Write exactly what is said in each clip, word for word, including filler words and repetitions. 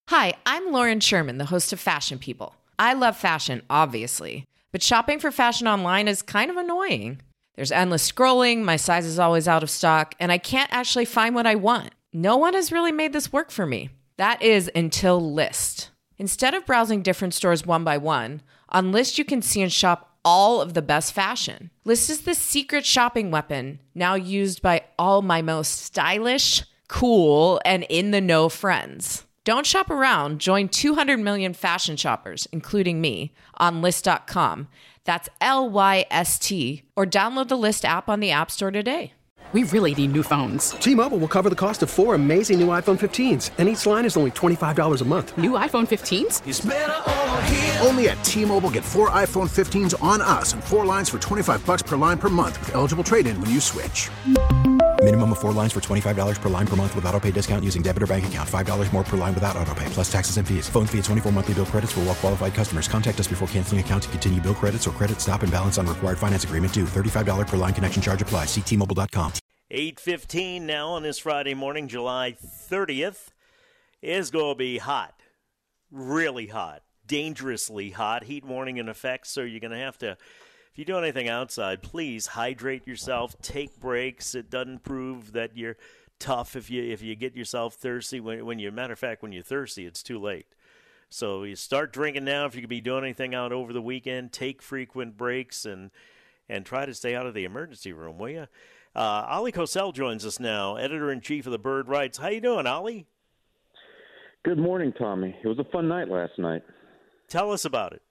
Hi, I'm Lauren Sherman, the host of Fashion People. I love fashion, obviously, but shopping for fashion online is kind of annoying. There's endless scrolling, my size is always out of stock, and I can't actually find what I want. No one has really made this work for me. That is until Lyst. Instead of browsing different stores one by one, on Lyst you can see and shop all of the best fashion. Lyst is the secret shopping weapon now used by all my most stylish, cool, and in-the-know friends. Don't shop around. Join two hundred million fashion shoppers, including me, on Lyst dot com. That's L Y S T. Or download the Lyst app on the App Store today. We really need new phones. T-Mobile will cover the cost of four amazing new iPhone fifteens, and each line is only twenty-five dollars a month. New iPhone fifteens? It's better over here. Only at T-Mobile, get four iPhone fifteens on us and four lines for twenty-five bucks per line per month with eligible trade-in when you switch. Minimum of four lines for twenty-five dollars per line per month with autopay discount using debit or bank account. five dollars more per line without autopay, plus taxes and fees. Phone fee at twenty-four monthly bill credits for well-qualified customers. Contact us before canceling account to continue bill credits or credit stop and balance on required finance agreement due. thirty-five dollars per line connection charge applies. See T Mobile dot com. eight fifteen now on this Friday morning, July thirtieth. Is going to be hot. Really hot. Dangerously hot. Heat warning in effect, so you're going to have to, if you do anything outside, please hydrate yourself, take breaks. It doesn't prove that you're tough if you if you get yourself thirsty. When, when you, matter of fact, when you're thirsty, it's too late. So you start drinking now. If you could be doing anything out over the weekend, take frequent breaks and and try to stay out of the emergency room, will you? Uh, Ollie Cosell joins us now, editor-in-chief of the Bird Writes. How you doing, Ollie? Good morning, Tommy. It was a fun night last night. Tell us about it.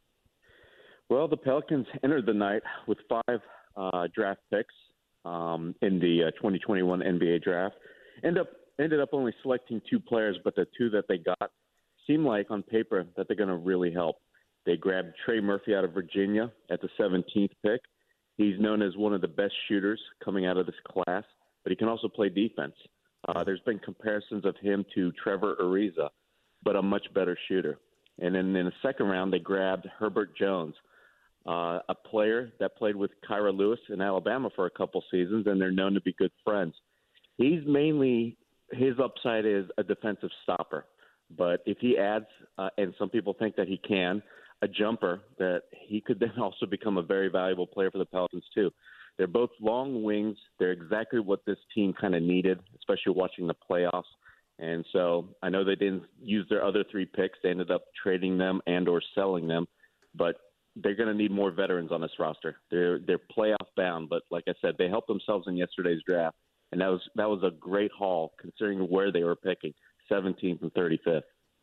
Well, the Pelicans entered the night with five uh, draft picks um, in the uh, twenty twenty-one N B A draft. End up ended up only selecting two players, but the two that they got seem like on paper that they're going to really help. They grabbed Trey Murphy out of Virginia at the seventeenth pick. He's known as one of the best shooters coming out of this class, but he can also play defense. Uh, there's been comparisons of him to Trevor Ariza, but a much better shooter. And then in the second round, they grabbed Herbert Jones, uh, a player that played with Kyra Lewis in Alabama for a couple seasons, and they're known to be good friends. He's mainly – his upside is a defensive stopper. But if he adds, uh, and some people think that he can, a jumper, that he could then also become a very valuable player for the Pelicans too. They're both long wings. They're exactly what this team kind of needed, especially watching the playoffs. And so I know they didn't use their other three picks. They ended up trading them and or selling them. But they're going to need more veterans on this roster. They're they're playoff bound. But like I said, they helped themselves in yesterday's draft. And that was that was a great haul considering where they were picking, seventeenth and thirty-fifth.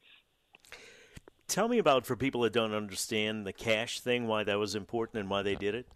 Tell me about, for people that don't understand, the cash thing, why that was important and why they did it.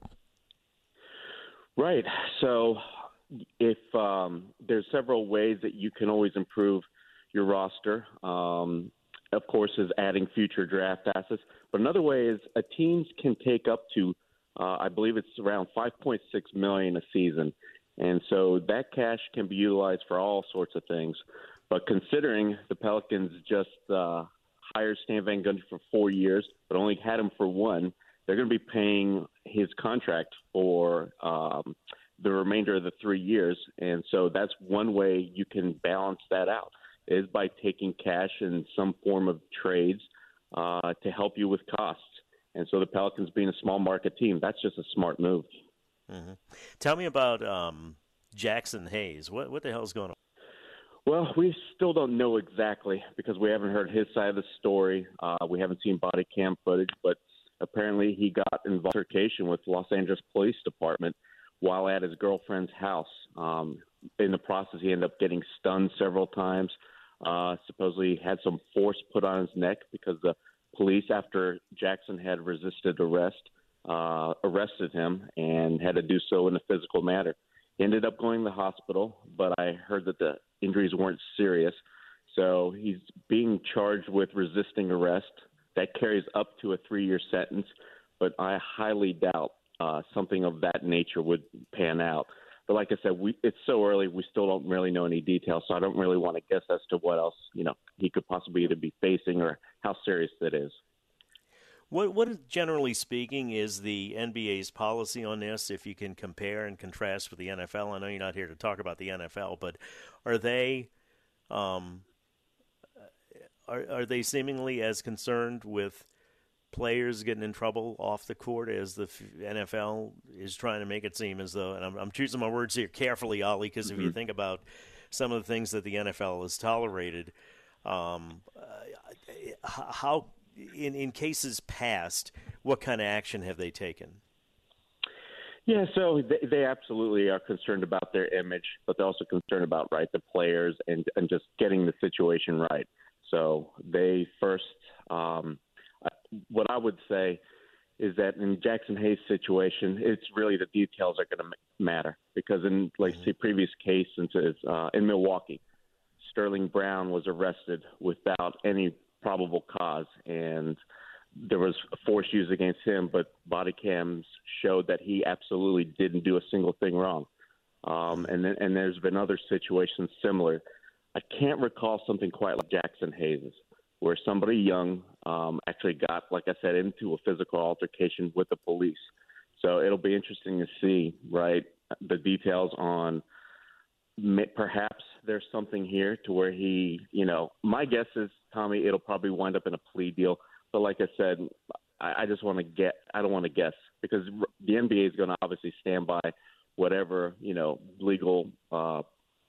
Right. So if um, there's several ways that you can always improve your roster, um, of course, is adding future draft assets. But another way is a teams can take up to, uh, I believe it's around five point six million dollars a season. And so that cash can be utilized for all sorts of things. But considering the Pelicans just uh, hired Stan Van Gundy for four years, but only had him for one, they're going to be paying his contract for um, the remainder of the three years. And so that's one way you can balance that out, is by taking cash in some form of trades uh, to help you with costs. And so the Pelicans being a small market team, that's just a smart move. Mm-hmm. Tell me about um, Jackson Hayes. What what the hell is going on? Well, we still don't know exactly because we haven't heard his side of the story. Uh, we haven't seen body cam footage, but apparently he got in altercation with Los Angeles Police Department while at his girlfriend's house. Um, in the process, he ended up getting stunned several times. Uh, supposedly had some force put on his neck because the police, after Jackson had resisted arrest, uh, arrested him and had to do so in a physical manner. He ended up going to the hospital, but I heard that the injuries weren't serious. So he's being charged with resisting arrest. That carries up to a three-year sentence, but I highly doubt uh, something of that nature would pan out. But like I said, we, it's so early, we still don't really know any details, so I don't really want to guess as to what else, you know, he could possibly either be facing or how serious that is. What, what is, generally speaking, is the N B A's policy on this, if you can compare and contrast with the N F L? I know you're not here to talk about the N F L, but are they um, are, are they seemingly as concerned with players getting in trouble off the court as the N F L is trying to make it seem as though, and I'm, I'm choosing my words here carefully, Ollie, because mm-hmm. if you think about some of the things that the N F L has tolerated, um, uh, how, in, in cases past, what kind of action have they taken? Yeah, so they, they absolutely are concerned about their image, but they're also concerned about, right, the players and, and just getting the situation right. So they first um, – what I would say is that in Jackson Hayes' situation, it's really the details are going to matter because in, like, mm-hmm. say, previous cases uh, in Milwaukee, Sterling Brown was arrested without any probable cause, and there was force used against him, but body cams showed that he absolutely didn't do a single thing wrong. Um, and then, and there's been other situations similar. I can't recall something quite like Jackson Hayes', where somebody young um, actually got, like I said, into a physical altercation with the police. So it'll be interesting to see, right, the details on may, perhaps there's something here to where he, you know, my guess is, Tommy, it'll probably wind up in a plea deal. But like I said, I, I just want to get, I don't want to guess because the N B A is going to obviously stand by whatever, you know, legal uh,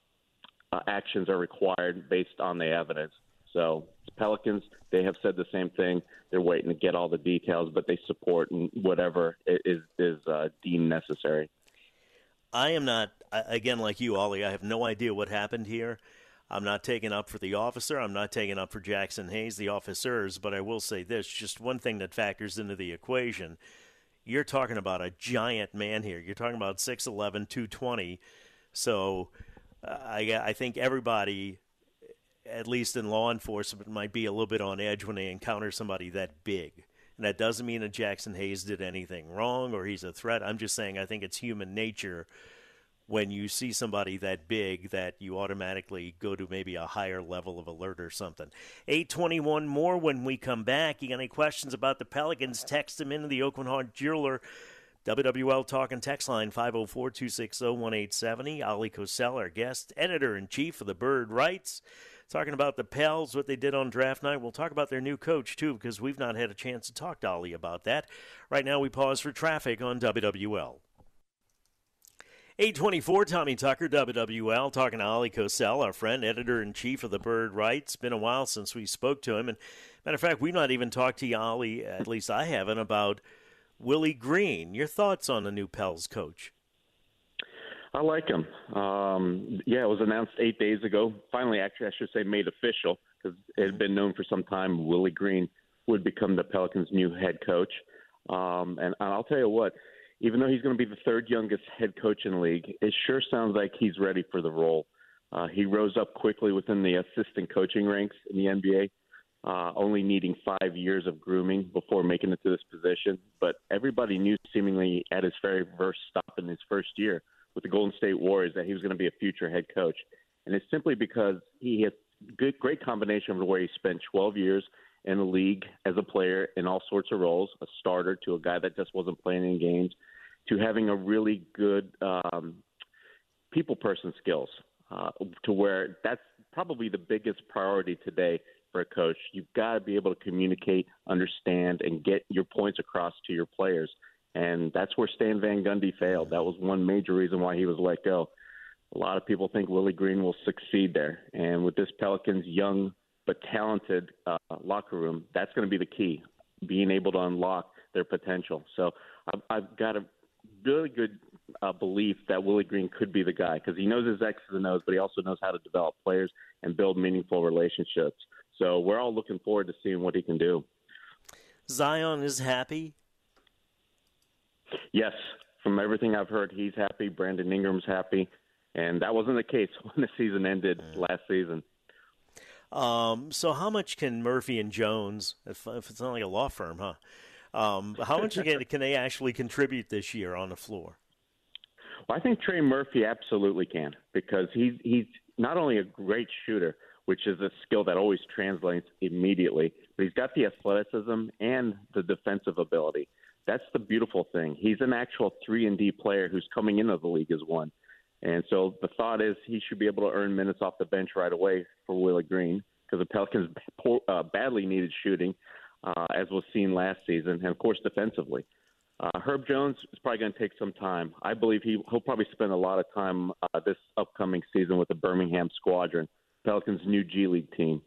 uh, actions are required based on the evidence. So Pelicans, they have said the same thing. They're waiting to get all the details, but they support whatever is is uh, deemed necessary. I am not, again, like you, Ollie, I have no idea what happened here. I'm not taking up for the officer. I'm not taking up for Jackson Hayes, the officers, but I will say this, just one thing that factors into the equation. You're talking about a giant man here. You're talking about six eleven, two twenty. So uh, I, I think everybody, at least in law enforcement, might be a little bit on edge when they encounter somebody that big. And that doesn't mean that Jackson Hayes did anything wrong or he's a threat. I'm just saying I think it's human nature when you see somebody that big that you automatically go to maybe a higher level of alert or something. eight twenty-one more when we come back. You got any questions about the Pelicans, text them into the Oakland Heart Jeweler W W L Talk and Text Line five oh four, two six oh, one eight seven oh. Ollie Cosell, our guest, editor-in-chief of the Bird Writes, talking about the Pels, what they did on draft night. We'll talk about their new coach, too, because we've not had a chance to talk to Ollie about that. Right now, we pause for traffic on W W L. eight twenty-four, Tommy Tucker, W W L, talking to Ollie Cosell, our friend, editor-in-chief of the Bird Writes. It's been a while since we spoke to him. And matter of fact, we've not even talked to you, Ollie, at least I haven't, about Willie Green. Your thoughts on the new Pels coach? I like him. Um, yeah, it was announced eight days ago. Finally, actually, I should say made official because it had been known for some time Willie Green would become the Pelicans' new head coach. Um, and I'll tell you what, even though he's going to be the third youngest head coach in the league, it sure sounds like he's ready for the role. Uh, he rose up quickly within the assistant coaching ranks in the N B A, uh, only needing five years of grooming before making it to this position. But everybody knew seemingly at his very first stop in his first year with the Golden State Warriors that he was going to be a future head coach. And it's simply because he has good, great combination of where he spent twelve years in the league as a player in all sorts of roles, a starter to a guy that just wasn't playing in games, to having a really good um, people person skills, uh, to where that's probably the biggest priority today for a coach. You've got to be able to communicate, understand, and get your points across to your players. And that's where Stan Van Gundy failed. That was one major reason why he was let go. A lot of people think Willie Green will succeed there. And with this Pelicans young but talented uh, locker room, that's going to be the key, being able to unlock their potential. So I've, I've got a really good uh, belief that Willie Green could be the guy because he knows his X's and O's, but he also knows how to develop players and build meaningful relationships. So we're all looking forward to seeing what he can do. Zion is happy? Yes. From everything I've heard, he's happy. Brandon Ingram's happy. And that wasn't the case when the season ended last season. Um, so how much can Murphy and Jones, if, if it's not like a law firm, huh? Um, how much can, can they actually contribute this year on the floor? Well, I think Trey Murphy absolutely can because he's he's not only a great shooter, which is a skill that always translates immediately, but he's got the athleticism and the defensive ability. That's the beautiful thing. He's an actual three and D player who's coming into the league as one. And so the thought is he should be able to earn minutes off the bench right away for Willie Green. because the Pelicans poor, uh, badly needed shooting, uh, as was seen last season, and, of course, defensively. Uh, Herb Jones is probably going to take some time. I believe he, he'll probably spend a lot of time uh, this upcoming season with the Birmingham Squadron, Pelicans' new G League team.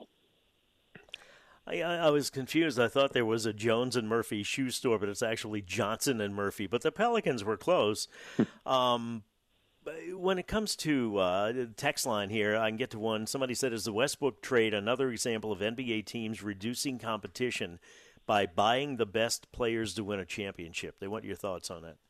I, I was confused. I thought there was a Jones and Murphy shoe store, but it's actually Johnson and Murphy. But the Pelicans were close. um, when it comes to uh, the text line here, I can get to one. Somebody said, is the Westbrook trade another example of N B A teams reducing competition by buying the best players to win a championship? They want your thoughts on that.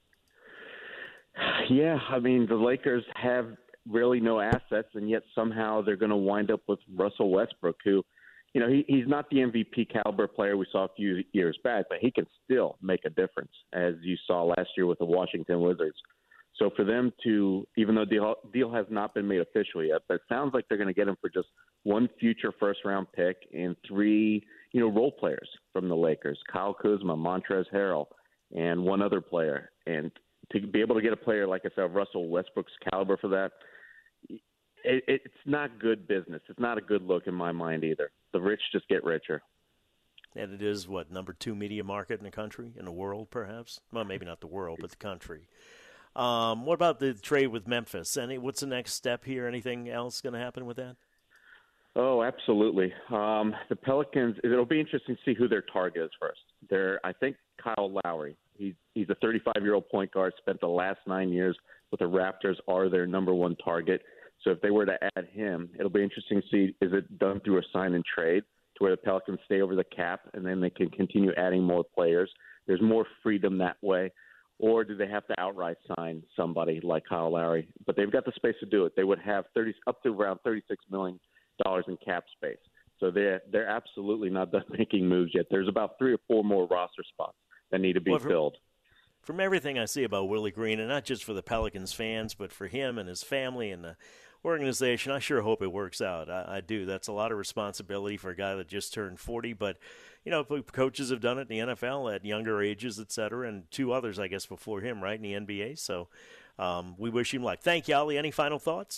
Yeah, I mean, the Lakers have really no assets, and yet somehow they're going to wind up with Russell Westbrook, who, you know, he, he's not the M V P caliber player we saw a few years back, but he can still make a difference, as you saw last year with the Washington Wizards. So for them to, even though the deal, deal has not been made official yet, but it sounds like they're going to get him for just one future first-round pick and three, you know, role players from the Lakers, Kyle Kuzma, Montrezl Harrell, and one other player. And to be able to get a player, like I said, Russell Westbrook's caliber for that, it, it's not good business. It's not a good look in my mind either. The rich just get richer. And it is, what, number two media market in the country, in the world, perhaps? Well, maybe not the world, but the country. Um, what about the trade with Memphis? Any, what's the next step here? Anything else going to happen with that? Oh, absolutely. Um, the Pelicans, it'll be interesting to see who their target is first. They're, I think Kyle Lowry. He's, he's a thirty-five-year-old point guard, spent the last nine years with the Raptors, are their number one target. So if they were to add him, it'll be interesting to see, is it done through a sign and trade to where the Pelicans stay over the cap and then they can continue adding more players? There's more freedom that way. Or do they have to outright sign somebody like Kyle Lowry? But they've got the space to do it. They would have thirty up to around thirty-six million dollars in cap space. So they're, they're absolutely not done making moves yet. There's about three or four more roster spots that need to be well, from, filled. From everything I see about Willie Green, and not just for the Pelicans fans, but for him and his family and the organization, I sure hope it works out. I, I do. That's a lot of responsibility for a guy that just turned forty, but you know, coaches have done it in the N F L at younger ages, et cetera, and two others, I guess, before him, right, in the N B A. So um, we wish him luck. Thank you, Ali. Any final thoughts?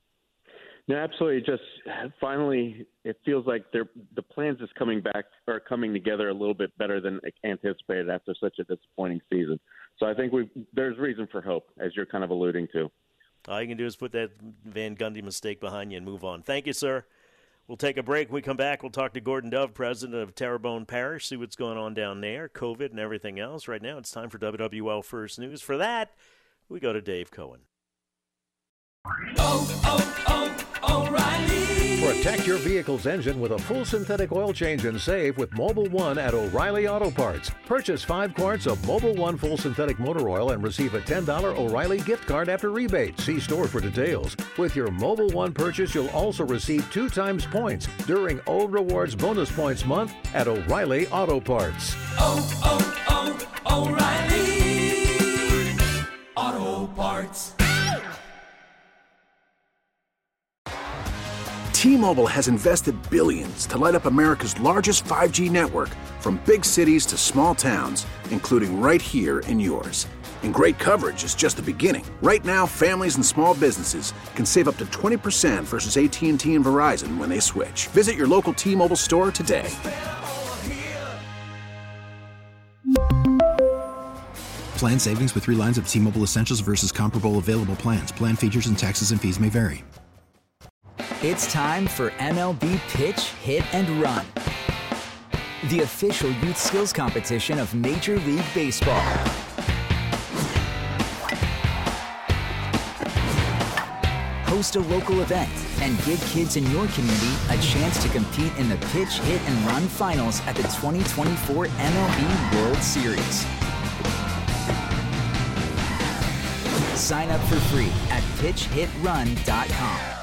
No, absolutely. Just finally, it feels like they're, the plans is coming back or coming together a little bit better than anticipated after such a disappointing season. So I think we there's reason for hope, as you're kind of alluding to. All you can do is put that Van Gundy mistake behind you and move on. Thank you, sir. We'll take a break. When we come back, we'll talk to Gordon Dove, president of Terrebonne Parish, see what's going on down there, COVID and everything else. Right now, it's time for W W L First News. For that, we go to Dave Cohen. Oh, oh, oh, O'Reilly. Protect your vehicle's engine with a full synthetic oil change and save with Mobil one at O'Reilly Auto Parts. Purchase five quarts of Mobil one full synthetic motor oil and receive a ten dollars O'Reilly gift card after rebate. See store for details. With your Mobil one purchase, you'll also receive two times points during O Rewards Bonus Points Month at O'Reilly Auto Parts. Oh, oh, oh, O'Reilly Auto Parts. T-Mobile has invested billions to light up America's largest five G network, from big cities to small towns, including right here in yours. And great coverage is just the beginning. Right now, families and small businesses can save up to twenty percent versus A T and T and Verizon when they switch. Visit your local T-Mobile store today. Plan savings with three lines of T-Mobile Essentials versus comparable available plans. Plan features and taxes and fees may vary. It's time for M L B Pitch, Hit, and Run, the official youth skills competition of Major League Baseball. Host a local event and give kids in your community a chance to compete in the Pitch, Hit, and Run finals at the twenty twenty-four M L B World Series. Sign up for free at pitch hit run dot com.